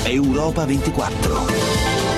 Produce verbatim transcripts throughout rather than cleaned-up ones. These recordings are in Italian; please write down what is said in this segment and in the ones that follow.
Europa ventiquattro.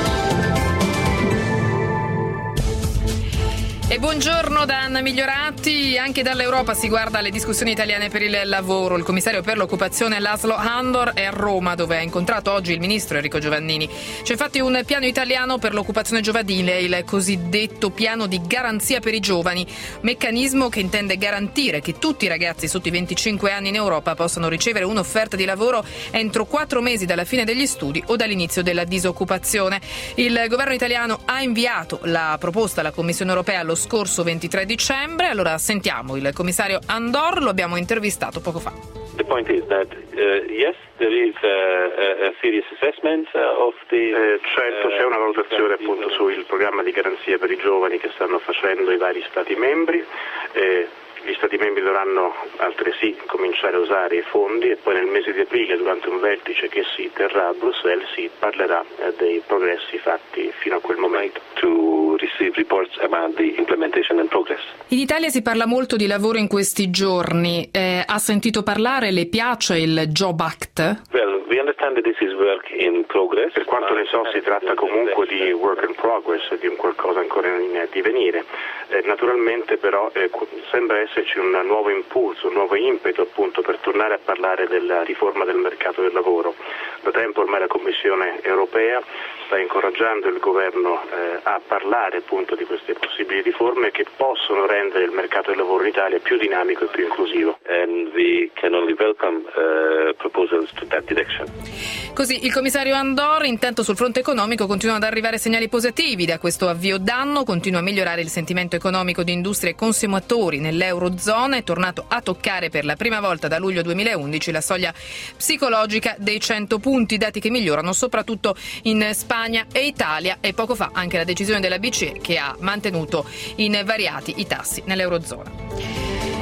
E buongiorno da Anna Migliorati. Anche dall'Europa si guarda alle discussioni italiane per il lavoro. Il commissario per l'occupazione Laszlo Andor è a Roma, dove ha incontrato oggi il ministro Enrico Giovannini. C'è infatti un piano italiano per l'occupazione giovanile, il cosiddetto piano di garanzia per i giovani, meccanismo che intende garantire che tutti i ragazzi sotto i venticinque anni in Europa possano ricevere un'offerta di lavoro entro quattro mesi dalla fine degli studi o dall'inizio della disoccupazione. Il governo italiano ha inviato la proposta alla Commissione europea lo scorso ventitré dicembre. Allora sentiamo il commissario Andor, lo abbiamo intervistato poco fa. The point is that uh, yes, there is a, a serious assessment of the eh, certo c'è una valutazione appunto sul programma di garanzia per i giovani che stanno facendo i vari stati membri. Eh, Gli Stati membri dovranno altresì cominciare a usare i fondi e poi nel mese di aprile, durante un vertice che si terrà a Bruxelles, si parlerà eh, dei progressi fatti fino a quel momento. To receive reports about the implementation and progress. In Italia si parla molto di lavoro in questi giorni. Eh, ha sentito parlare, le piace il Job Act? Well, we understand that this is work in progress. Per quanto ne so si tratta comunque di work in progress, di un qualcosa ancora in divenire. Eh, naturalmente però eh, sembra esserci un nuovo impulso, un nuovo impeto appunto per tornare a parlare della riforma del mercato del lavoro. Da tempo ormai la Commissione europea sta incoraggiando il governo eh, a parlare appunto di queste possibili riforme che possono rendere il mercato del lavoro in Italia più dinamico e più inclusivo. And we can only welcome uh, proposals to that direction. Così il commissario Andor. Intanto sul fronte economico continuano ad arrivare segnali positivi da questo avvio d'anno, continua a migliorare il sentimento economico di industrie e consumatori nell'eurozona, è tornato a toccare per la prima volta da luglio duemilaundici la soglia psicologica dei cento punti, dati che migliorano soprattutto in Spagna e Italia, e poco fa anche la decisione della B C E che ha mantenuto invariati i tassi nell'eurozona.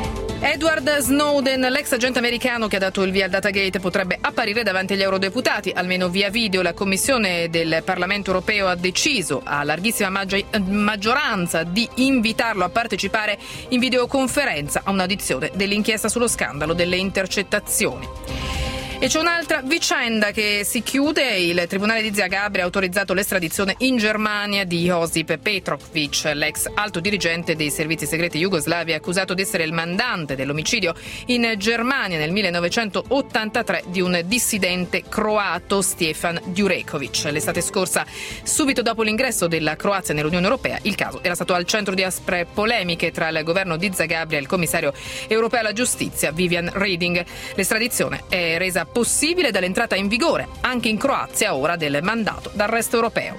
Edward Snowden, l'ex agente americano che ha dato il via al Datagate, potrebbe apparire davanti agli eurodeputati, almeno via video. La Commissione del Parlamento europeo ha deciso a larghissima maggi- maggioranza di invitarlo a partecipare in videoconferenza a un'audizione dell'inchiesta sullo scandalo delle intercettazioni. E c'è un'altra vicenda che si chiude. Il Tribunale di Zagabria ha autorizzato l'estradizione in Germania di Josip Petrovic, l'ex alto dirigente dei servizi segreti jugoslavi, accusato di essere il mandante dell'omicidio in Germania nel millenovecentottantatré di un dissidente croato, Stefan Djurekovic. L'estate scorsa, subito dopo l'ingresso della Croazia nell'Unione Europea, il caso era stato al centro di aspre polemiche tra il governo di Zagabria e il commissario europeo alla giustizia Vivian Reding. L'estradizione è resa possibile dall'entrata in vigore anche in Croazia ora del mandato d'arresto europeo.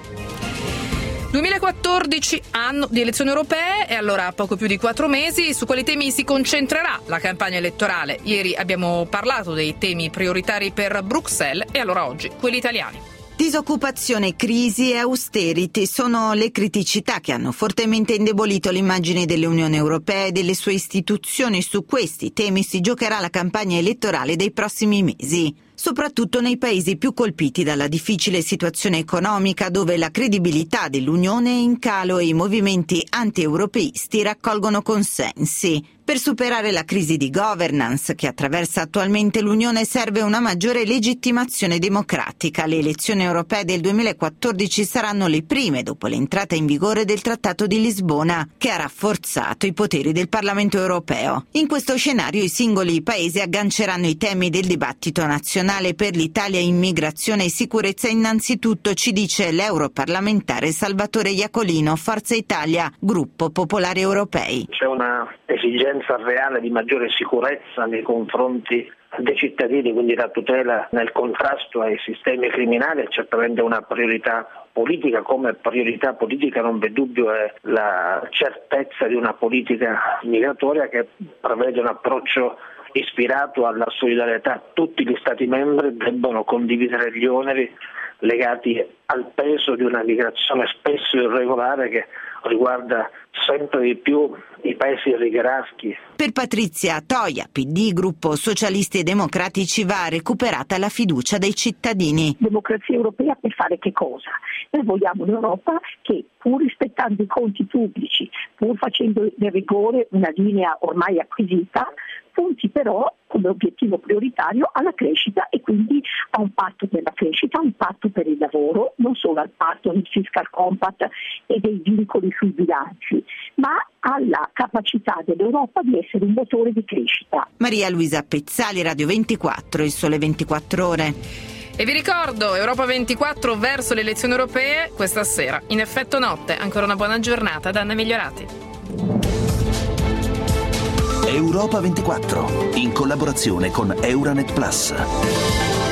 duemilaquattordici, anno di elezioni europee, e allora poco più di quattro mesi. Su quali temi si concentrerà la campagna elettorale? Ieri abbiamo parlato dei temi prioritari per Bruxelles e allora oggi quelli italiani. Disoccupazione, crisi e austerity sono le criticità che hanno fortemente indebolito l'immagine dell'Unione Europea e delle sue istituzioni. Su questi temi si giocherà la campagna elettorale dei prossimi mesi, soprattutto nei paesi più colpiti dalla difficile situazione economica, dove la credibilità dell'Unione è in calo e i movimenti anti-europeisti raccolgono consensi. Per superare la crisi di governance che attraversa attualmente l'Unione serve una maggiore legittimazione democratica. Le elezioni europee del duemilaquattordici saranno le prime dopo l'entrata in vigore del Trattato di Lisbona, che ha rafforzato i poteri del Parlamento europeo. In questo scenario i singoli paesi agganceranno i temi del dibattito nazionale. Per l'Italia immigrazione e sicurezza innanzitutto, ci dice l'europarlamentare Salvatore Iacolino, Forza Italia, Gruppo Popolare Europei. C'è una esigenza reale di maggiore sicurezza nei confronti dei cittadini, quindi la tutela nel contrasto ai sistemi criminali è certamente una priorità politica. Come priorità politica non v'è dubbio è la certezza di una politica migratoria che prevede un approccio ispirato alla solidarietà. Tutti gli Stati membri debbono condividere gli oneri legati al peso di una migrazione spesso irregolare che riguarda sempre di più i paesi riccheraschi. Per Patrizia Toia, P D, Gruppo Socialisti e Democratici, va recuperata la fiducia dei cittadini. Democrazia europea per fare che cosa? Noi vogliamo un'Europa che, pur rispettando i conti pubblici, pur facendo del rigore una linea ormai acquisita, punti però come obiettivo prioritario alla crescita e quindi a un patto per la crescita, a un patto per il lavoro, non solo al patto del fiscal compact e dei vincoli sui bilanci, ma alla capacità dell'Europa di essere un motore di crescita. Maria Luisa Pezzali, Radio ventiquattro, Il Sole ventiquattro Ore. E vi ricordo, Europa ventiquattro verso le elezioni europee questa sera, in effetto notte. Ancora una buona giornata da Anna Migliorati. Europa ventiquattro, in collaborazione con Euranet Plus.